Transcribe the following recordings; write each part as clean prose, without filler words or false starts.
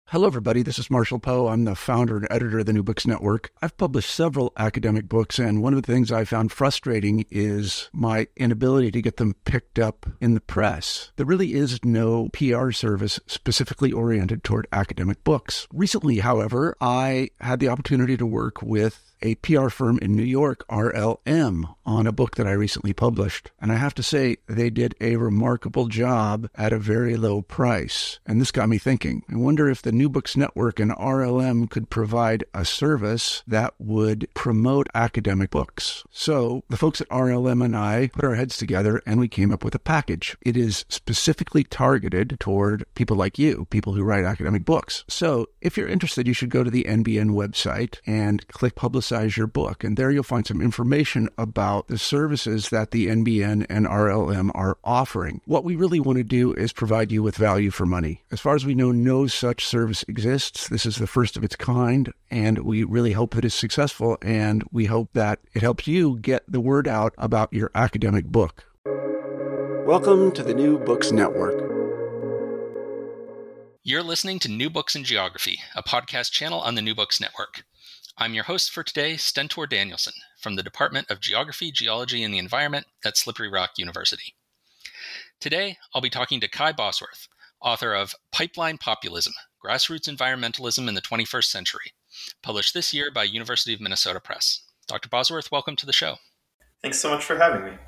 Hello, everybody. This is Marshall Poe. I'm the founder and editor of the New Books Network. I've published several academic books, and one of the things I found frustrating is my inability to get them picked up in the press. There really is no PR service specifically oriented toward academic books. Recently, however, I had the opportunity to work with a PR firm in New York, RLM, on a book that I recently published. And I have to say, they did a remarkable job at a very low price. And this got me thinking. I wonder if the New Books Network and RLM could provide a service that would promote academic books. So the folks at RLM and I put our heads together and we came up with a package. It is specifically targeted toward people like you, people who write academic books. So if you're interested, you should go to the NBN website and click Publicize Your Book. And there you'll find some information about the services that the NBN and RLM are offering. What we really want to do is provide you with value for money. As far as we know, no such service exists. This is the first of its kind, and we really hope that it's successful, and we hope that it helps you get the word out about your academic book. Welcome to the New Books Network. You're listening to New Books in Geography, a podcast channel on the New Books Network. I'm your host for today, Stentor Danielson, from the Department of Geography, Geology, and the Environment at Slippery Rock University. Today, I'll be talking to Kai Bosworth, author of Pipeline Populism, Grassroots Environmentalism in the 21st Century, published this year by University of Minnesota Press. Dr. Bosworth, welcome to the show. Thanks so much for having me.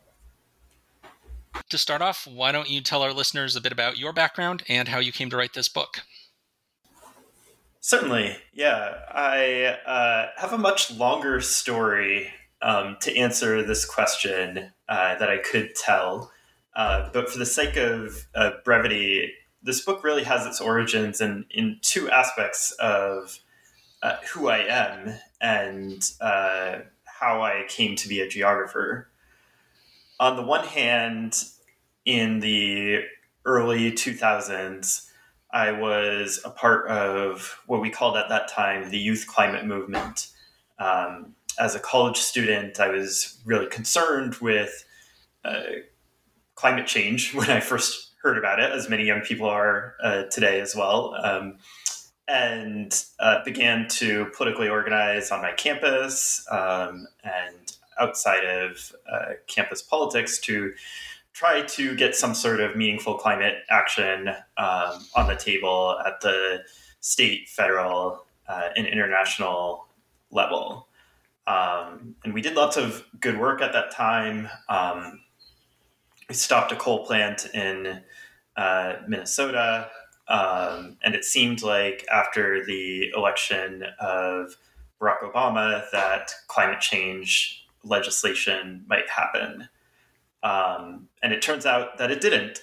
To start off, why don't you tell our listeners a bit about your background and how you came to write this book? Certainly, yeah. I have a much longer story to answer this question that I could tell. But for the sake of brevity, this book really has its origins in two aspects of who I am and how I came to be a geographer. On the one hand, in the early 2000s, I was a part of what we called at that time the youth climate movement. As a college student, I was really concerned with climate change when I first heard about it, as many young people are today as well, and began to politically organize on my campus and outside of campus politics to try to get some sort of meaningful climate action on the table at the state, federal, and international level. And we did lots of good work at that time. We stopped a coal plant in Minnesota, and it seemed like after the election of Barack Obama that climate change legislation might happen. And it turns out that it didn't.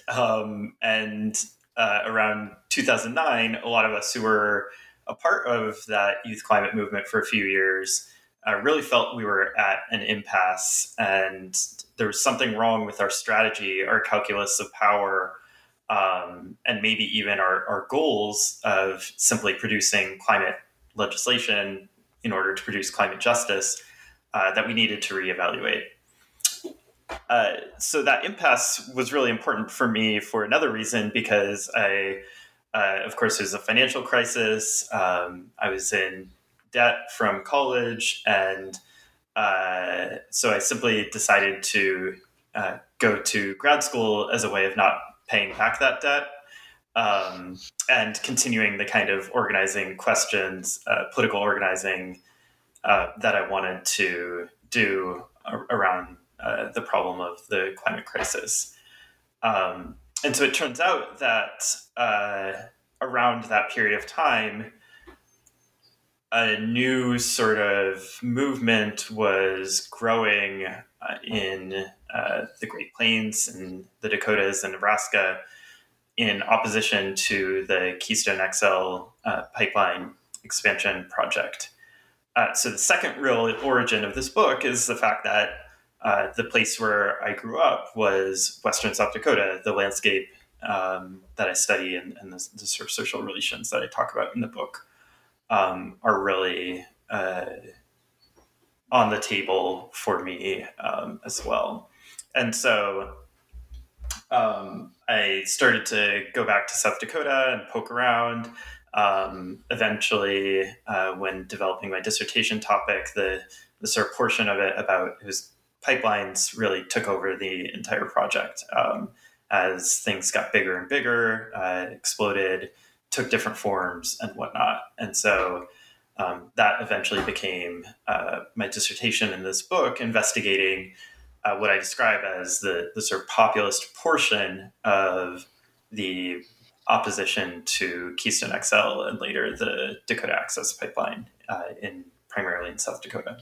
Around 2009, a lot of us who were a part of that youth climate movement for a few years really felt we were at an impasse, and there was something wrong with our strategy, our calculus of power, and maybe even our goals of simply producing climate legislation in order to produce climate justice that we needed to reevaluate. So that impasse was really important for me for another reason, because of course, there's a financial crisis. I was in debt from college, and so I simply decided to go to grad school as a way of not paying back that debt and continuing the kind of organizing questions, political organizing that I wanted to do around the problem of the climate crisis. And so it turns out that around that period of time, a new sort of movement was growing in the Great Plains and the Dakotas and Nebraska in opposition to the Keystone XL pipeline expansion project. So the second real origin of this book is the fact that the place where I grew up was Western South Dakota, the landscape that I study and the sort of social relations that I talk about in the book are really on the table for me as well. And so I started to go back to South Dakota and poke around. Eventually, when developing my dissertation topic, the sort of portion of it about whose pipelines really took over the entire project as things got bigger and bigger, exploded, took different forms and whatnot. And so that eventually became my dissertation in this book, investigating what I describe as the sort of populist portion of the opposition to Keystone XL and later the Dakota Access Pipeline primarily in South Dakota.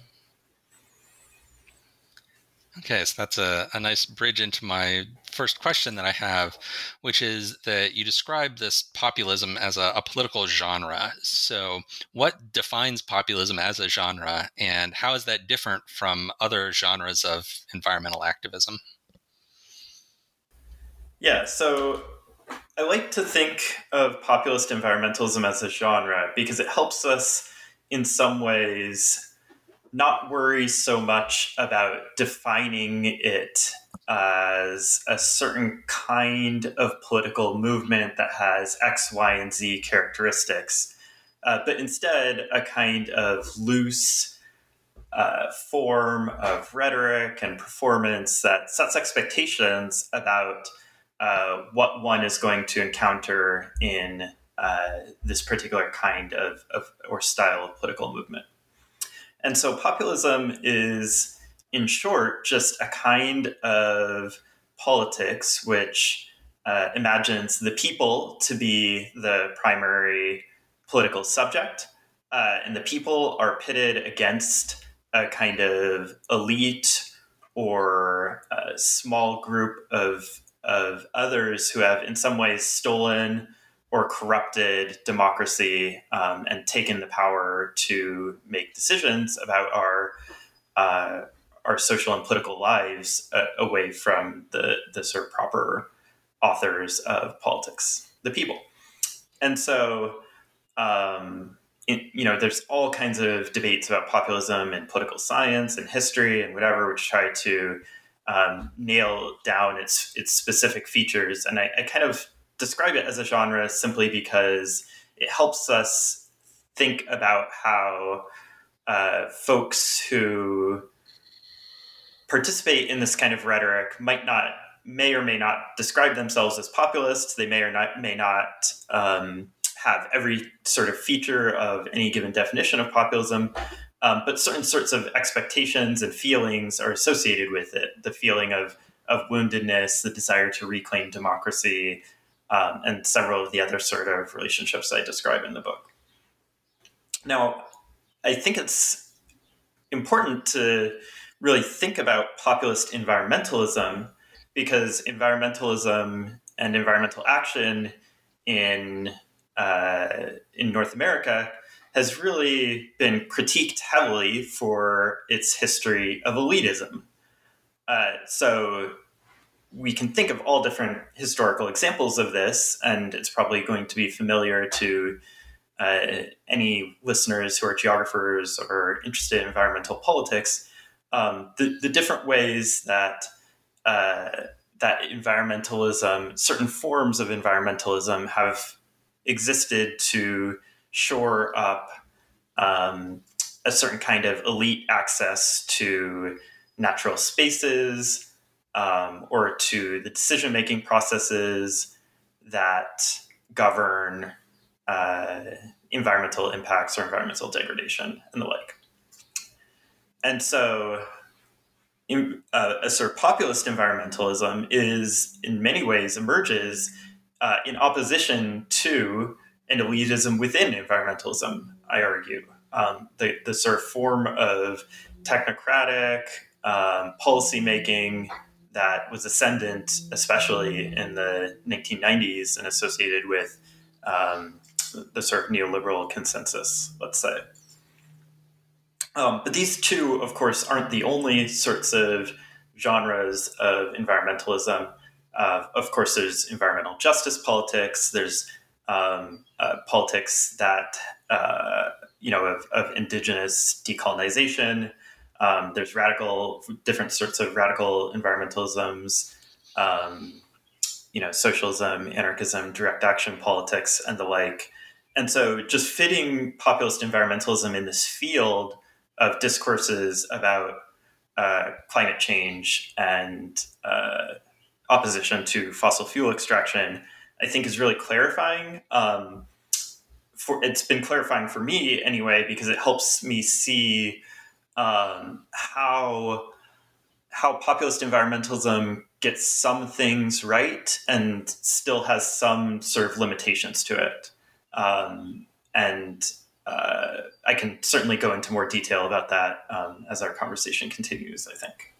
Okay, so that's a nice bridge into my first question that I have, which is that you describe this populism as a political genre. So what defines populism as a genre, and how is that different from other genres of environmental activism? Yeah, so I like to think of populist environmentalism as a genre because it helps us in some ways not worry so much about defining it as a certain kind of political movement that has X, Y, and Z characteristics, but instead a kind of loose form of rhetoric and performance that sets expectations about what one is going to encounter in this particular kind of or style of political movement. And so populism is, in short, just a kind of politics which imagines the people to be the primary political subject. And the people are pitted against a kind of elite or a small group of others who have in some ways stolen or corrupted democracy and taken the power to make decisions about our social and political lives away from the sort of proper authors of politics, the people. And so, there's all kinds of debates about populism in political science and history and whatever, which try to nail down its specific features. And I kind of describe it as a genre simply because it helps us think about how folks who participate in this kind of rhetoric may or may not describe themselves as populists. They may not have every sort of feature of any given definition of populism, but certain sorts of expectations and feelings are associated with it. The feeling of woundedness, the desire to reclaim democracy, and several of the other sort of relationships I describe in the book. Now, I think it's important to really think about populist environmentalism because environmentalism and environmental action in North America has really been critiqued heavily for its history of elitism. So we can think of all different historical examples of this, and it's probably going to be familiar to any listeners who are geographers or interested in environmental politics. The different ways that environmentalism, certain forms of environmentalism, have existed to shore up a certain kind of elite access to natural spaces or to the decision-making processes that govern environmental impacts or environmental degradation and the like. And so a sort of populist environmentalism is, in many ways, emerges in opposition to an elitism within environmentalism, I argue. The sort of form of technocratic policymaking that was ascendant, especially in the 1990s and associated with the sort of neoliberal consensus, let's say. But these two, of course, aren't the only sorts of genres of environmentalism. Of course, there's environmental justice politics. There's politics that of indigenous decolonization. There's different sorts of radical environmentalisms. Socialism, anarchism, direct action politics, and the like. And so just fitting populist environmentalism in this field of discourses about climate change and opposition to fossil fuel extraction, I think is really clarifying. It's been clarifying for me anyway, because it helps me see how populist environmentalism gets some things right and still has some sort of limitations to it. I can certainly go into more detail about that as our conversation continues, I think.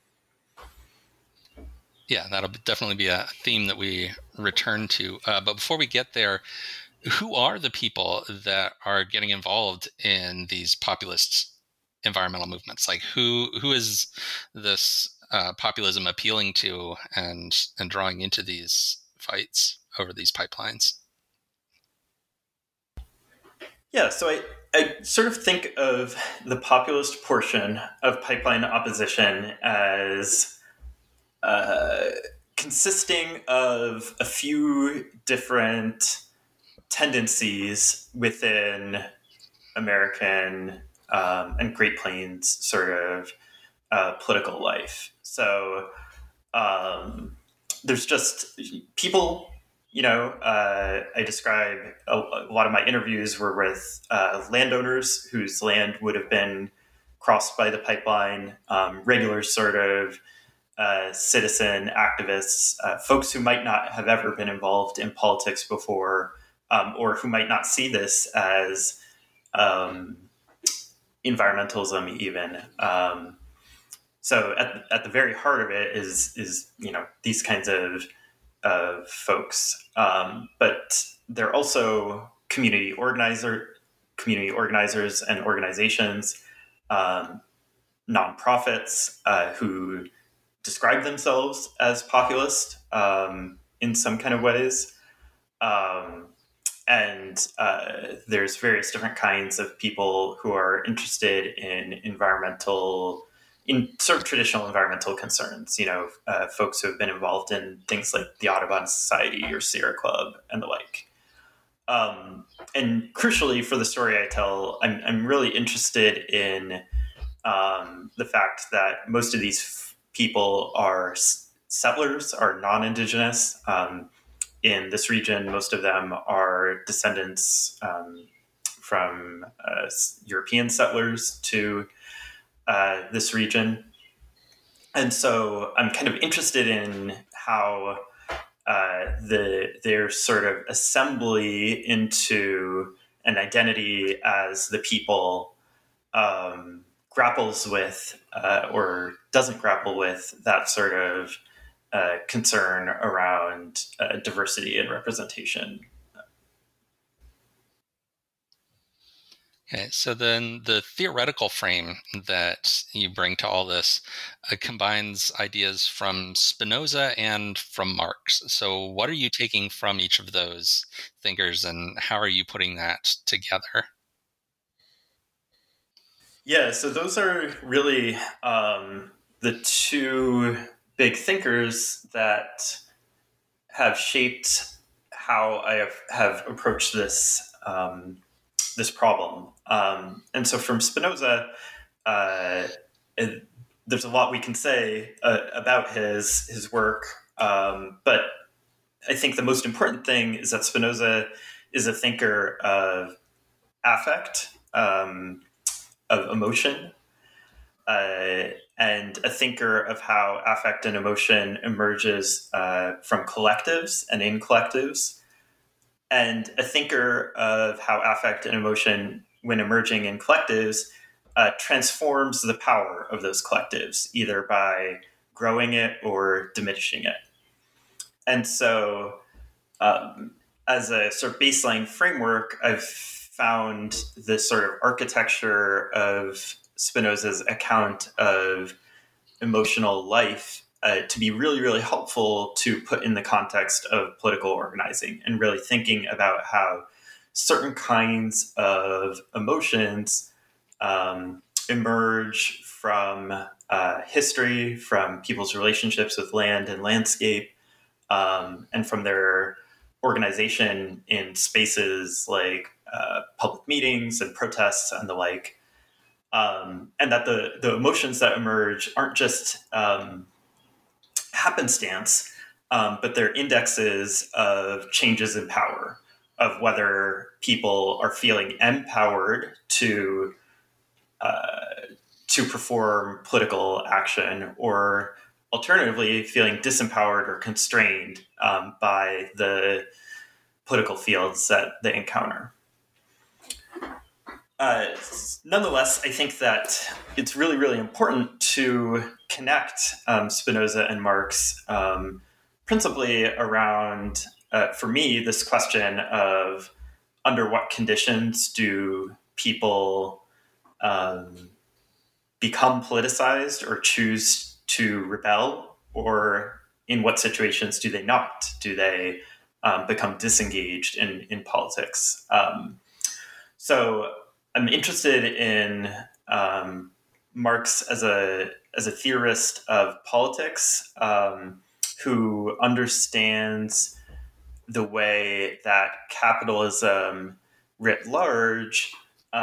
Yeah, that'll definitely be a theme that we return to. But before we get there, who are the people that are getting involved in these populist environmental movements? Like who is this populism appealing to and drawing into these fights over these pipelines? Yeah, so I sort of think of the populist portion of pipeline opposition as consisting of a few different tendencies within American and Great Plains sort of political life. So there's just people, I describe a lot of my interviews were with landowners whose land would have been crossed by the pipeline, regular sort of citizen activists, folks who might not have ever been involved in politics before, or who might not see this as environmentalism even. So at the very heart of it is these kinds of folks, but they're also community organizers and organizations, nonprofits who describe themselves as populist in some kind of ways. And there's various different kinds of people who are interested in sort of traditional environmental concerns, folks who have been involved in things like the Audubon Society or Sierra Club and the like. And crucially for the story I tell, I'm really interested in the fact that most of these people are settlers, are non-Indigenous. In this region, most of them are descendants from European settlers to this region. And so I'm kind of interested in how their sort of assembly into an identity as the people grapples with or doesn't grapple with that sort of concern around diversity and representation. Okay, so then the theoretical frame that you bring to all this combines ideas from Spinoza and from Marx. So what are you taking from each of those thinkers and how are you putting that together? Yeah, so those are really the two big thinkers that have shaped how I have approached this this problem. And so from Spinoza, there's a lot we can say about his work, but I think the most important thing is that Spinoza is a thinker of affect, of emotion, and a thinker of how affect and emotion emerges from collectives and in collectives, and a thinker of how affect and emotion, when emerging in collectives, transforms the power of those collectives, either by growing it or diminishing it. And so as a sort of baseline framework, I've found this sort of architecture of Spinoza's account of emotional life to be really, really helpful to put in the context of political organizing and really thinking about how certain kinds of emotions emerge from history, from people's relationships with land and landscape, and from their organization in spaces like public meetings and protests and the like, and that the emotions that emerge aren't just happenstance, but they're indexes of changes in power, of whether people are feeling empowered to perform political action, or alternatively feeling disempowered or constrained by the political fields that they encounter. Nonetheless, I think that it's really, really important to connect Spinoza and Marx principally around, for me, this question of under what conditions do people become politicized or choose to rebel, or in what situations do they not? Do they become disengaged in politics? So I'm interested in Marx as a theorist of politics, who understands the way that capitalism writ large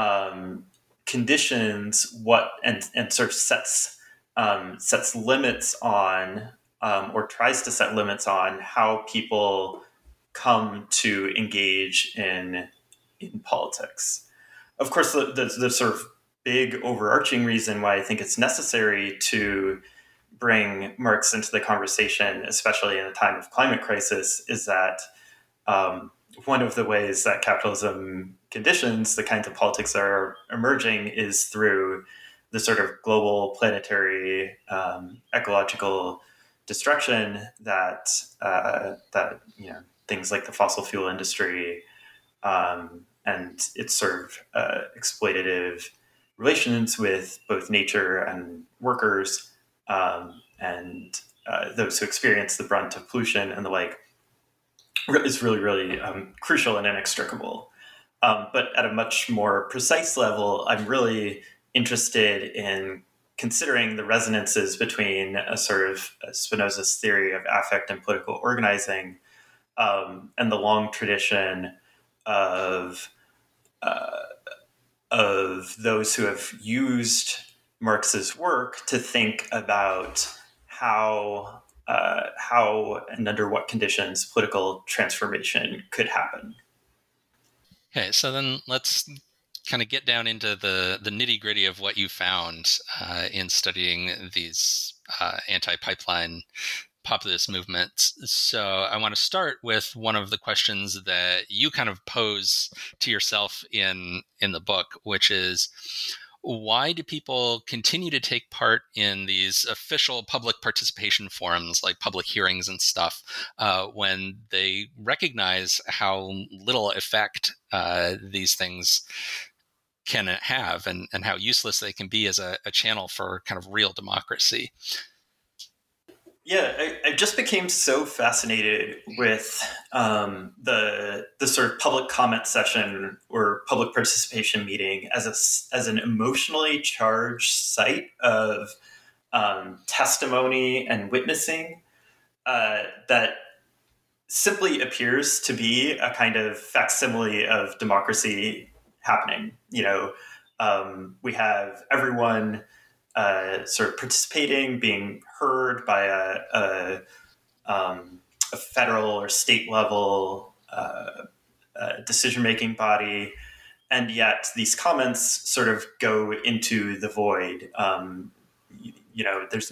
conditions what and sort of sets limits on, or tries to set limits on, how people come to engage in politics. Of course, the sort of big overarching reason why I think it's necessary to bring Marx into the conversation, especially in a time of climate crisis, is that one of the ways that capitalism conditions the kinds of politics that are emerging is through the sort of global planetary ecological destruction that things like the fossil fuel industry and its sort of exploitative relations with both nature and workers, and those who experience the brunt of pollution and the like, is really, really crucial and inextricable. But at a much more precise level, I'm really interested in considering the resonances between a sort of Spinoza's theory of affect and political organizing, and the long tradition of those who have used Marx's work to think about how and under what conditions political transformation could happen. Okay, so then let's kind of get down into the nitty-gritty of what you found in studying these anti-pipeline populist movements. So I want to start with one of the questions that you kind of pose to yourself in the book, which is, why do people continue to take part in these official public participation forums like public hearings and stuff when they recognize how little effect these things can have, and how useless they can be as a channel for kind of real democracy? Yeah, I just became so fascinated with the sort of public comment session or public participation meeting as an emotionally charged site of testimony and witnessing that simply appears to be a kind of facsimile of democracy happening. We have everyone sort of participating, being heard by a federal or state level decision-making body, and yet these comments sort of go into the void. There's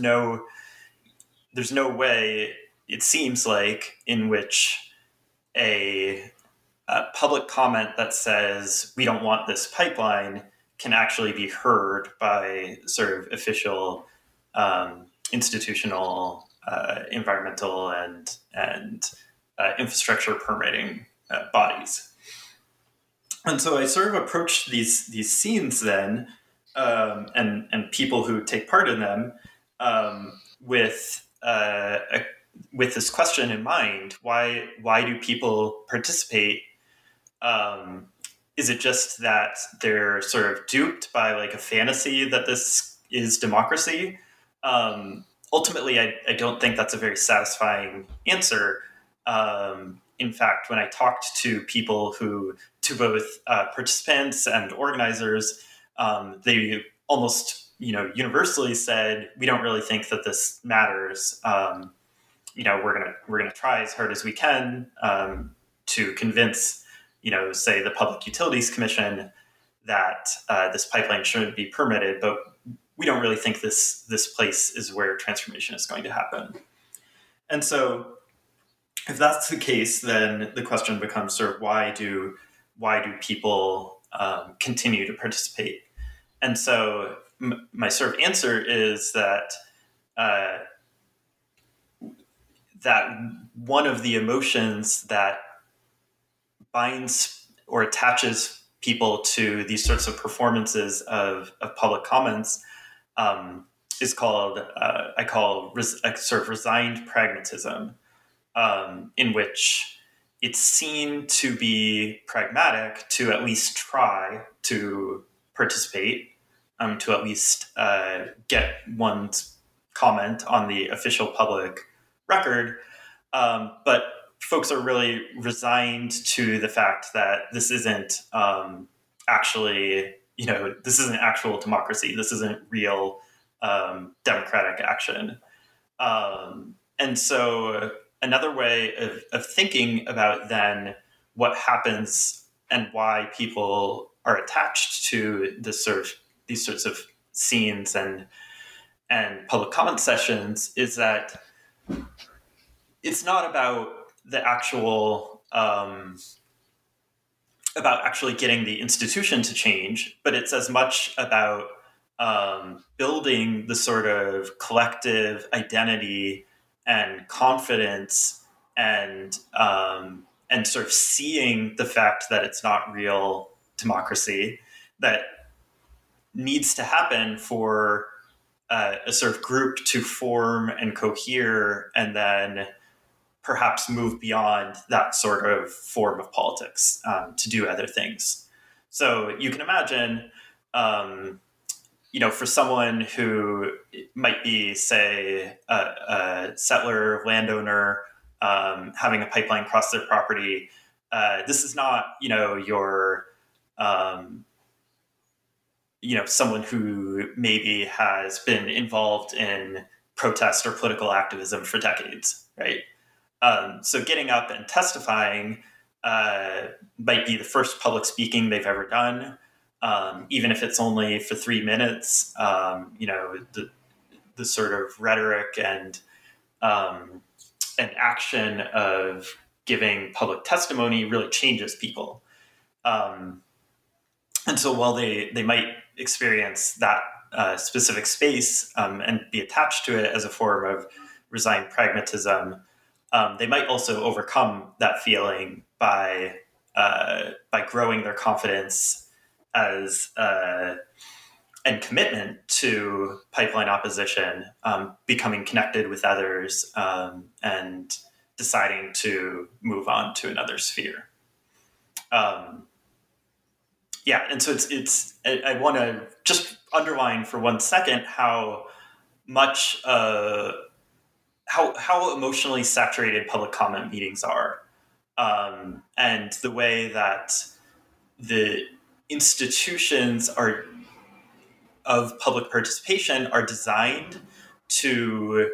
no way, it seems like, in which a public comment that says we don't want this pipeline can actually be heard by sort of official institutional environmental and infrastructure permitting bodies. And so I sort of approached these scenes then, and people who take part in them, with this question in mind: why do people participate? Is it just that they're sort of duped by like a fantasy that this is democracy? Ultimately, I don't think that's a very satisfying answer. in fact, when I talked to people to both participants and organizers, they almost, universally said, we don't really think that this matters. We're gonna try as hard as we can to convince, say the Public Utilities Commission that this pipeline shouldn't be permitted, but we don't really think this place is where transformation is going to happen. And so, if that's the case, then the question becomes sort of why do people continue to participate? And so my sort of answer is that that one of the emotions that binds or attaches people to these sorts of performances of public comments is called I call a sort of resigned pragmatism, in which it's seen to be pragmatic to at least try to participate, to at least get one's comment on the official public record. But folks are really resigned to the fact that this isn't actually, this isn't actual democracy. This isn't real democratic action. And so another way of thinking about then what happens and why people are attached to these sorts of scenes and public comment sessions is that it's not about the actual about actually getting the institution to change, but it's as much about building the sort of collective identity and confidence and sort of seeing the fact that it's not real democracy that needs to happen for a sort of group to form and cohere and then perhaps move beyond that sort of form of politics to do other things. So you can imagine, for someone who might be, say, a settler, landowner, having a pipeline cross their property, this is not, someone who maybe has been involved in protest or political activism for decades, right? So getting up and testifying might be the first public speaking they've ever done, even if it's only for 3 minutes. The sort of rhetoric and action of giving public testimony really changes people. And so while they might experience that specific space and be attached to it as a form of resigned pragmatism, they might also overcome that feeling by growing their confidence as and commitment to pipeline opposition, becoming connected with others, and deciding to move on to another sphere. And so I want to just underline for 1 second how much how emotionally saturated public comment meetings are, and the way that the institutions of public participation are designed to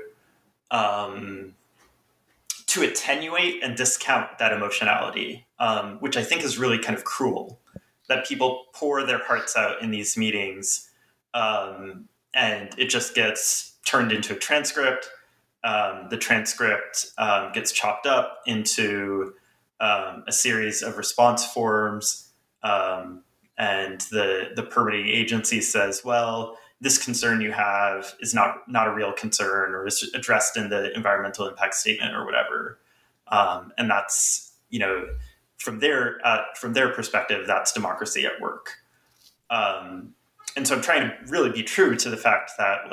attenuate and discount that emotionality, which I think is really kind of cruel. That people pour their hearts out in these meetings, and it just gets turned into a transcript. The transcript gets chopped up into a series of response forms, and the permitting agency says, well, this concern you have is not a real concern, or is addressed in the environmental impact statement or whatever. And that's, from their perspective, that's democracy at work. And so I'm trying to really be true to the fact that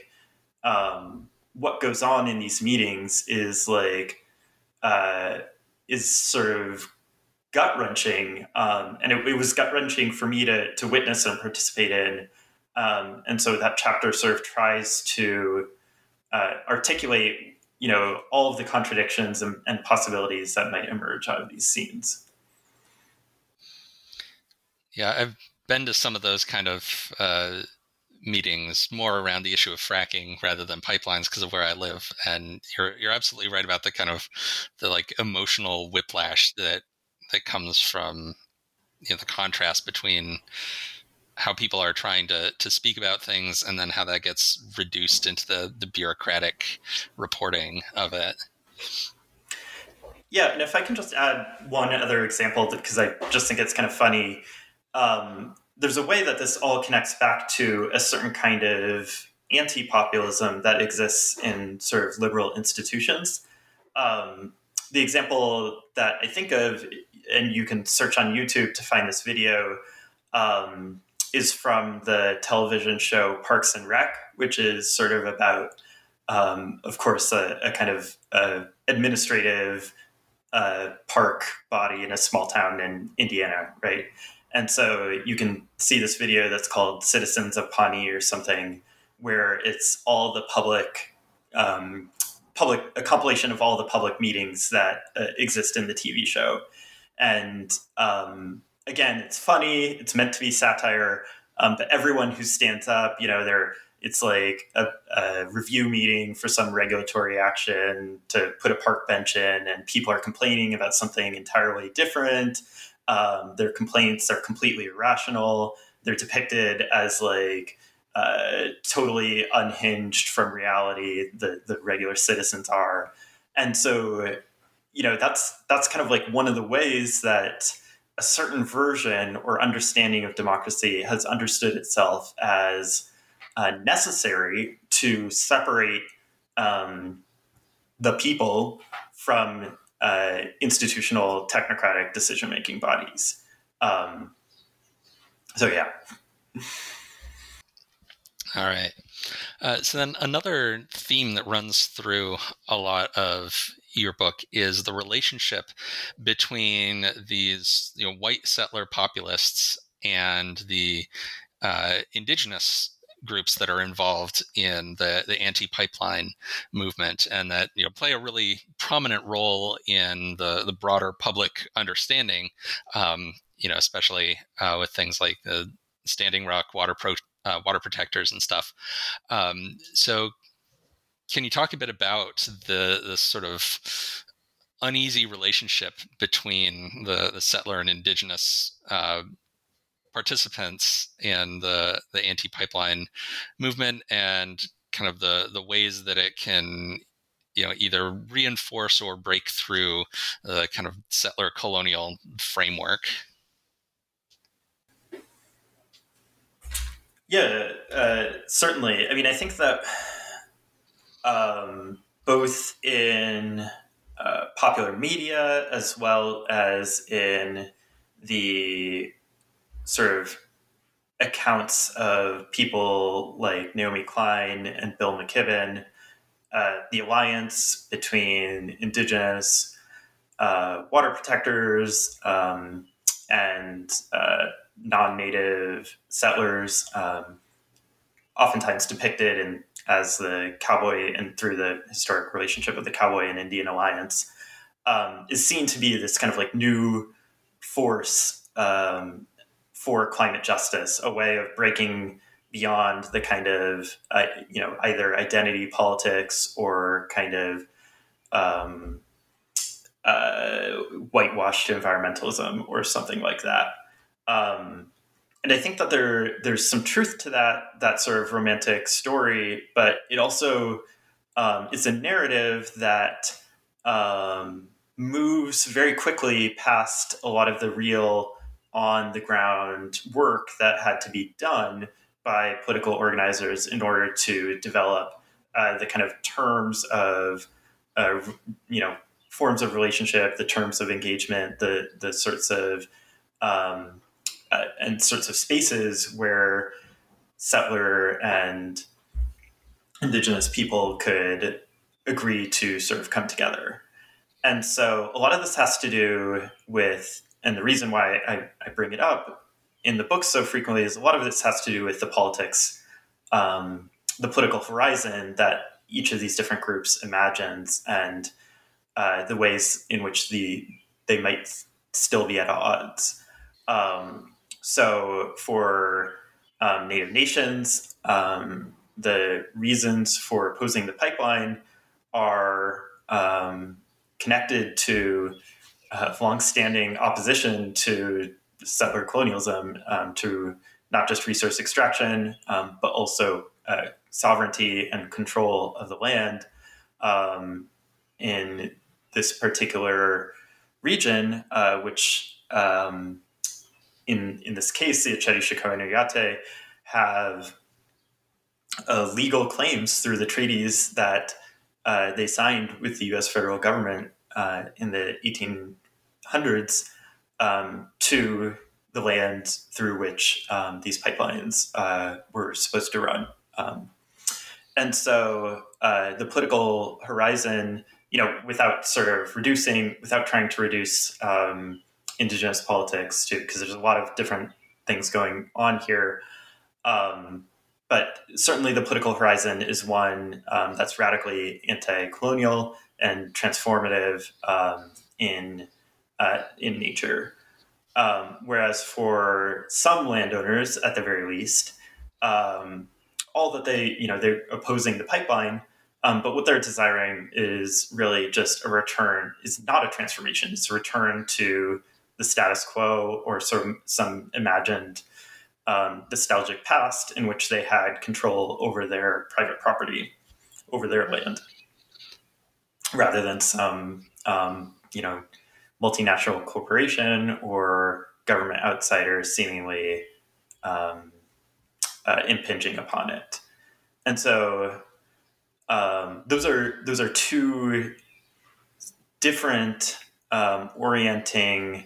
what goes on in these meetings is sort of gut-wrenching. And it was gut-wrenching for me to witness and participate in. And so that chapter sort of tries to articulate all of the contradictions and possibilities that might emerge out of these scenes. Yeah, I've been to some of those kind of meetings more around the issue of fracking rather than pipelines because of where I live. And you're absolutely right about the kind of the like emotional whiplash that comes from the contrast between how people are trying to speak about things and then how that gets reduced into the bureaucratic reporting of it. Yeah, and if I can just add one other example, because I just think it's kind of funny. There's a way that this all connects back to a certain kind of anti-populism that exists in sort of liberal institutions. The example that I think of, and you can search on YouTube to find this video, is from the television show Parks and Rec, which is sort of about, of course, a kind of administrative park body in a small town in Indiana, right? And so you can see this video that's called Citizens of Pawnee or something, where it's all the a compilation of all the public meetings that exist in the TV show. And again, it's funny, it's meant to be satire, but everyone who stands up, it's like a review meeting for some regulatory action to put a park bench in, and people are complaining about something entirely different. Their complaints are completely irrational. They're depicted as like totally unhinged from reality. The regular citizens are, and so that's kind of like one of the ways that a certain version or understanding of democracy has understood itself as necessary to separate the people from institutional technocratic decision-making bodies. So yeah. All right. So then another theme that runs through a lot of your book is the relationship between these white settler populists and the indigenous groups that are involved in the anti-pipeline movement, and that play a really prominent role in the broader public understanding, especially with things like the Standing Rock water protectors and stuff. So can you talk a bit about the sort of uneasy relationship between the settler and indigenous participants in the anti-pipeline movement, and kind of the ways that it can either reinforce or break through the kind of settler colonial framework? Yeah, certainly. I mean, I think that both in popular media as well as in the sort of accounts of people like Naomi Klein and Bill McKibben, the alliance between indigenous water protectors and non-native settlers, oftentimes depicted as the cowboy and through the historic relationship of the cowboy and Indian alliance, is seen to be this kind of like new force for climate justice, a way of breaking beyond the kind of either identity politics or kind of whitewashed environmentalism or something like that. And I think that there's some truth to that sort of romantic story, but it also is a narrative that moves very quickly past a lot of the real on-the-ground work that had to be done by political organizers in order to develop the kind of terms of forms of relationship, the terms of engagement, the sorts of and sorts of spaces where settler and indigenous people could agree to sort of come together. And so a lot of this has to do with, and the reason why I bring it up in the book so frequently is a lot of this has to do with the politics, the political horizon that each of these different groups imagines, and the ways in which they might still be at odds. So for Native nations, the reasons for opposing the pipeline are connected to longstanding opposition to settler colonialism, to not just resource extraction, but also sovereignty and control of the land in this particular region, which in this case, the Echedi Shikari Nuyate have legal claims through the treaties that they signed with the U.S. federal government in the 1800s to the land through which these pipelines were supposed to run. And so the political horizon, without trying to reduce indigenous politics to, because there's a lot of different things going on here. But certainly the political horizon is one that's radically anti-colonial and transformative in nature. Whereas for some landowners, at the very least, all that they're opposing the pipeline, but what they're desiring is really just a return. It's not a transformation. It's a return to the status quo or some imagined nostalgic past in which they had control over their private property, over their land, rather than some multinational corporation or government outsider seemingly impinging upon it. And so those are two different orienting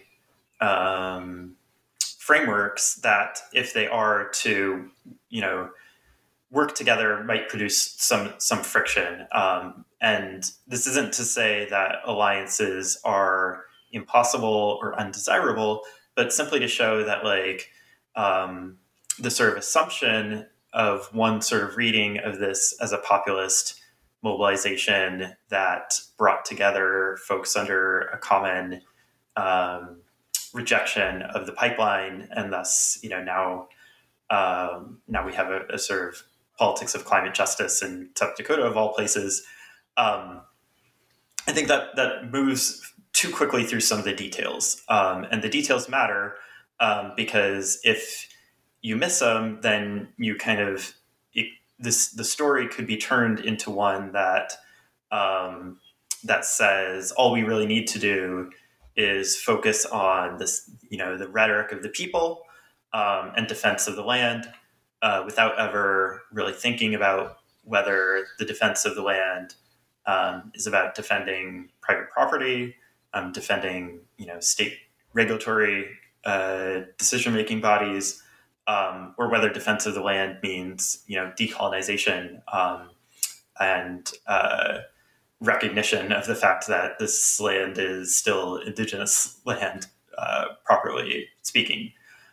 frameworks that, if they are to work together, might produce some friction. And this isn't to say that alliances are impossible or undesirable, but simply to show that the sort of assumption of one sort of reading of this as a populist mobilization that brought together folks under a common rejection of the pipeline, and thus now we have a sort of politics of climate justice in South Dakota, of all places. I think that moves too quickly through some of the details, and the details matter because if you miss them, then you the story could be turned into one that that says all we really need to do is focus on this, the rhetoric of the people and defense of the land, without ever really thinking about whether the defense of the land is about defending private property, defending state regulatory decision-making bodies, or whether defense of the land means decolonization and recognition of the fact that this land is still indigenous land, properly speaking.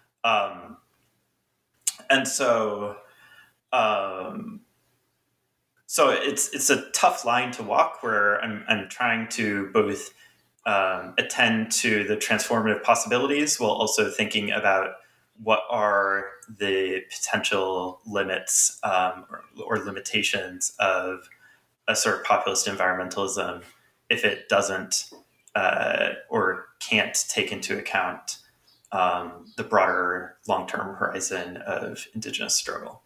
And so it's a tough line to walk, where I'm trying to both attend to the transformative possibilities while also thinking about what are the potential limits or limitations of a sort of populist environmentalism if it doesn't or can't take into account the broader long-term horizon of indigenous struggle.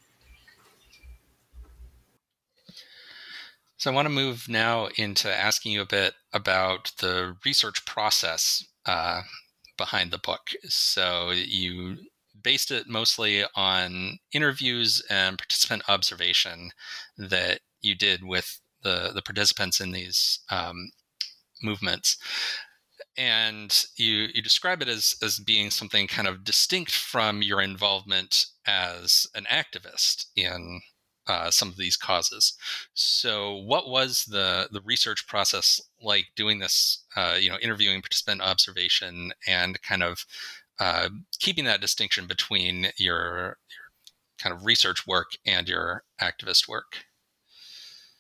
So I want to move now into asking you a bit about the research process behind the book. So you based it mostly on interviews and participant observation that you did with the participants in these movements. And you describe it as being something kind of distinct from your involvement as an activist in some of these causes. So what was the research process like doing this, interviewing, participant observation, and kind of keeping that distinction between your kind of research work and your activist work?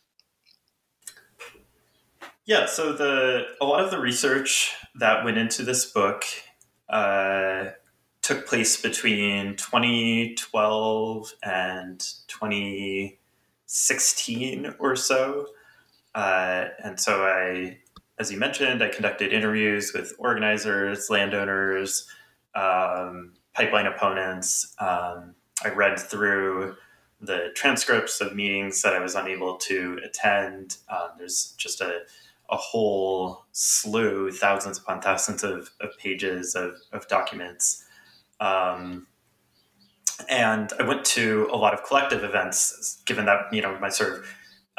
Yeah, so a lot of the research that went into this book took place between 2012 and 2016 or so. And so as you mentioned, I conducted interviews with organizers, landowners, pipeline opponents. I read through the transcripts of meetings that I was unable to attend. There's just a whole slew, thousands upon thousands of pages of documents. And I went to a lot of collective events, given that, my sort of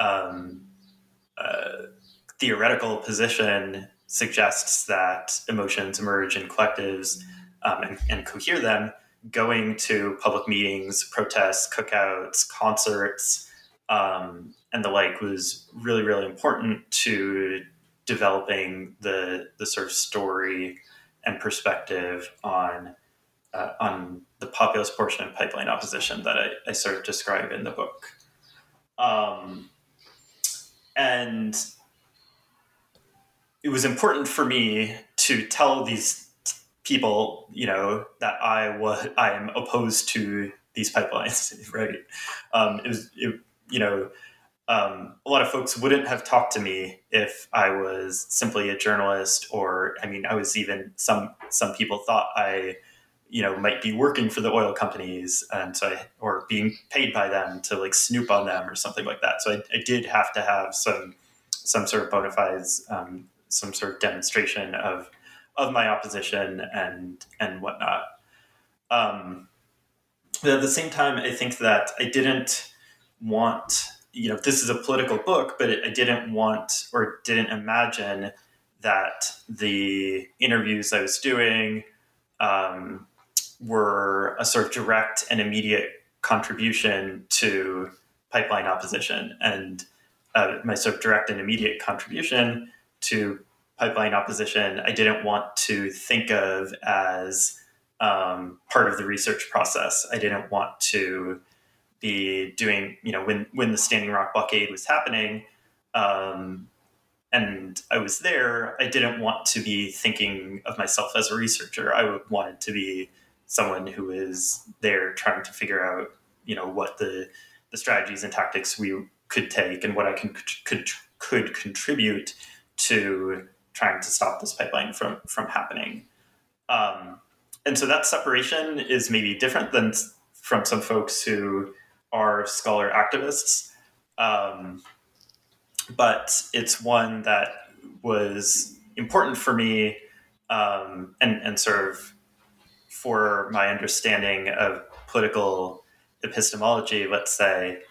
theoretical position suggests that emotions emerge in collectives and cohere them. Going to public meetings, protests, cookouts, concerts, and the like was really, really important to developing the sort of story and perspective on the populist portion of pipeline opposition that I sort of describe in the book. And it was important for me to tell these people, that I am opposed to these pipelines, right? A lot of folks wouldn't have talked to me if I was simply a journalist, or, I was even, some people thought I, might be working for the oil companies, and so or being paid by them to like snoop on them or something like that. So I did have to have some sort of bona fides, some sort of demonstration of my opposition and whatnot. But at the same time, I think that I didn't want, this is a political book, but I didn't want or didn't imagine that the interviews I was doing were a sort of direct and immediate contribution to pipeline opposition. And my sort of direct and immediate contribution to pipeline opposition, I didn't want to think of as part of the research process. I didn't want to be doing, when the Standing Rock blockade was happening, and I was there, I didn't want to be thinking of myself as a researcher. I wanted to be someone who is there trying to figure out, what the strategies and tactics we could take and what I could contribute to trying to stop this pipeline from happening. And so that separation is maybe different than from some folks who are scholar activists. But it's one that was important for me, and sort of for my understanding of political epistemology, let's say,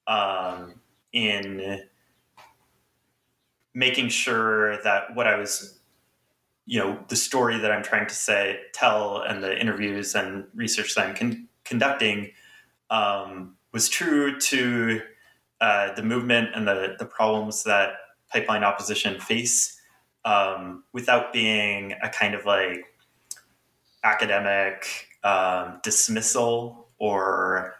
in making sure that what I was, the story that I'm trying to tell, and the interviews and research that I'm conducting was true to the movement and the problems that pipeline opposition face, without being a kind of like academic dismissal or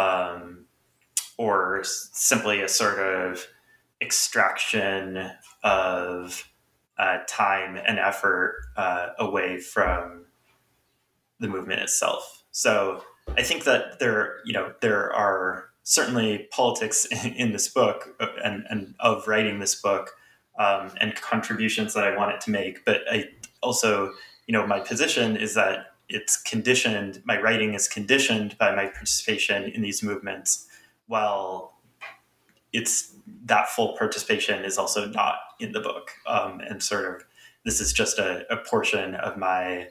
simply a sort of extraction of time and effort away from the movement itself. So I think that there are certainly politics in this book and of writing this book, and contributions that I wanted to make. But I also, my position is that my writing is conditioned by my participation in these movements, while it's that full participation is also not in the book. And sort of, this is just a portion of my,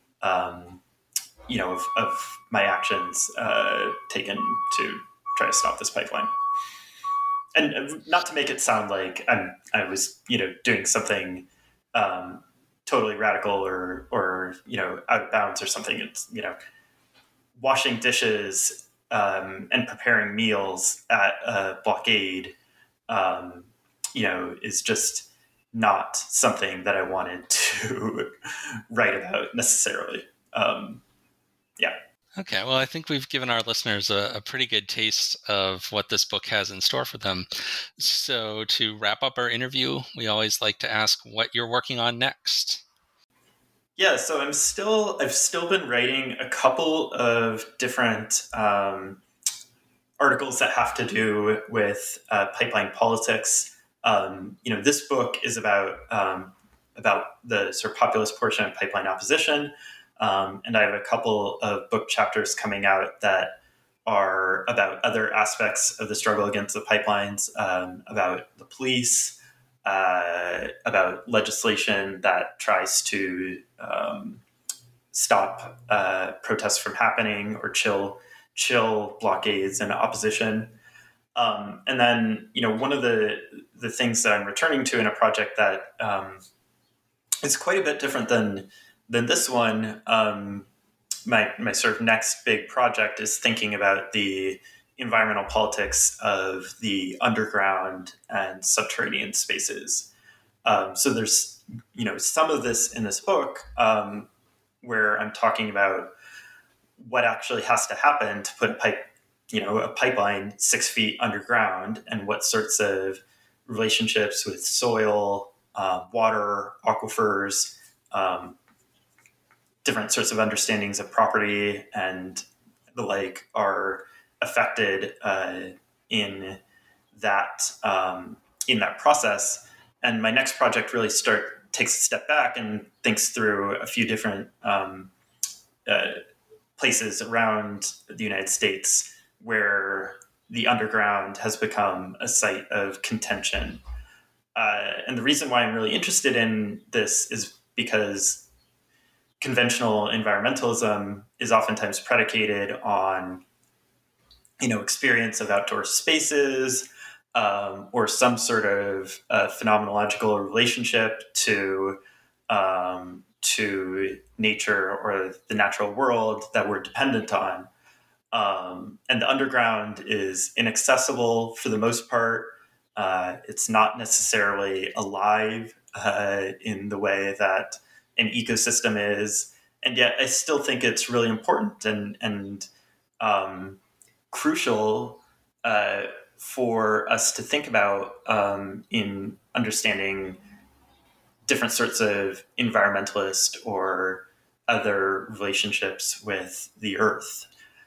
of my actions taken to try to stop this pipeline. And not to make it sound like I was, doing something totally radical or out of bounds or something. It's, washing dishes and preparing meals at a blockade, is just not something that I wanted to write about necessarily. Yeah. Okay, well, I think we've given our listeners a pretty good taste of what this book has in store for them. So to wrap up our interview, we always like to ask what you're working on next. Yeah, so I've still been writing a couple of different articles that have to do with pipeline politics. This book is about the sort of populist portion of pipeline opposition, and I have a couple of book chapters coming out that are about other aspects of the struggle against the pipelines, about the police, about legislation that tries to stop protests from happening or chill blockades and opposition. And then, one of the things that I'm returning to in a project that is quite a bit different than this one. My sort of next big project is thinking about the environmental politics of the underground and subterranean spaces. So there's some of this in this book where I'm talking about what actually has to happen to put a pipeline 6 feet underground, and what sorts of relationships with soil, water, aquifers, different sorts of understandings of property and the like are affected in that process. And my next project really takes a step back and thinks through a few different places around the United States where the underground has become a site of contention. And the reason why I'm really interested in this is because conventional environmentalism is oftentimes predicated on, experience of outdoor spaces, or some sort of phenomenological relationship to nature or the natural world that we're dependent on. And the underground is inaccessible for the most part. It's not necessarily alive in the way that an ecosystem is. And yet I still think it's really important and crucial for us to think about in understanding different sorts of environmentalist or other relationships with the earth.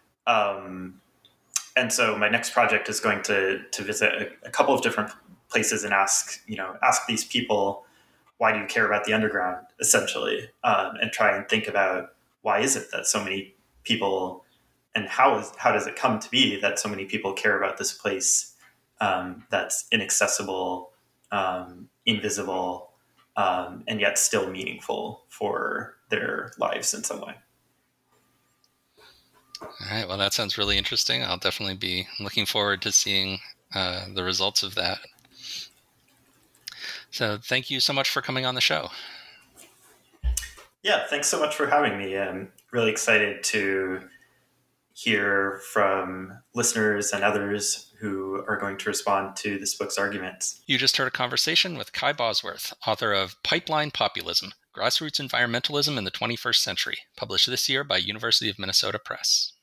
And so my next project is going to visit a couple of different places and ask these people, why do you care about the underground, essentially, and try and think about why is it that so many people, and how does it come to be that so many people care about this place that's inaccessible, invisible, and yet still meaningful for their lives in some way. All right. Well, that sounds really interesting. I'll definitely be looking forward to seeing the results of that. So thank you so much for coming on the show. Yeah, thanks so much for having me. I'm really excited to hear from listeners and others who are going to respond to this book's arguments. You just heard a conversation with Kai Bosworth, author of Pipeline Populism, Grassroots Environmentalism in the 21st Century, published this year by University of Minnesota Press.